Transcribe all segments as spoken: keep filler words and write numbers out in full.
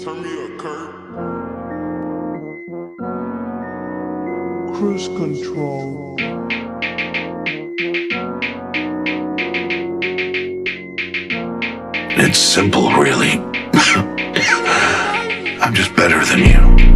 Turn me up, Kurt. Cruise control. It's simple, really. I'm just better than you.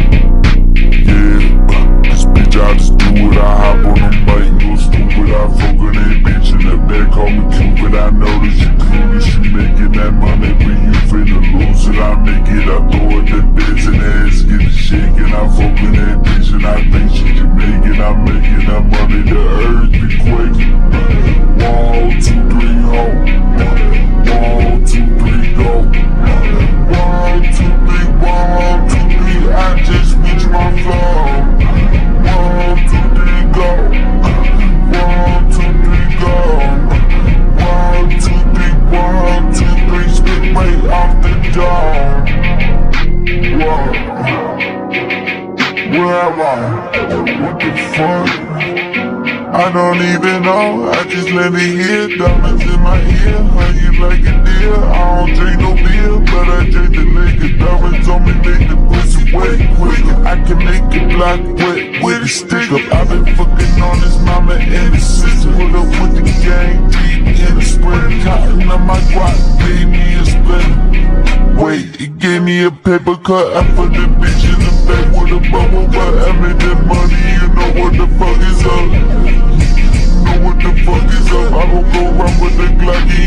Yeah, this bitch, I just do it. I hop on the mic, go stupid. I fuck with that bitch in the back, call me Cupid. I know that you clueless, you making that money, but you finna lose it. I make it, I throw it, that bitch and ass get it shaking. I fuck with that bitch and I think she can make it. I'm making that money, the earth be quaking. One, two, three, ho. One, two, three, go. One, two, three, one, two, three. I just reach my flow. One, two, three, go. One, two, three, go. One, two, three, one, two, three. Spit right off the dome. Whoa. Where am I? What the fuck? I don't even know, I just let it hit. Diamonds in my ear, hanging like a deer. I don't drink no beer, but I drink the liquor. Diamonds on me make the pussy wet quick. I can make it block wet with a stick up. I've been fucking on this mama and the sister. Put up with the gang deep in the spring. Cotton on my guap, gave me a split. Wait, it gave me a paper cut. I put the bitch in the back with a bubble butt. I made that money, you know what the fuck is up. Know what the fuck is up. I don't go around with the Glocky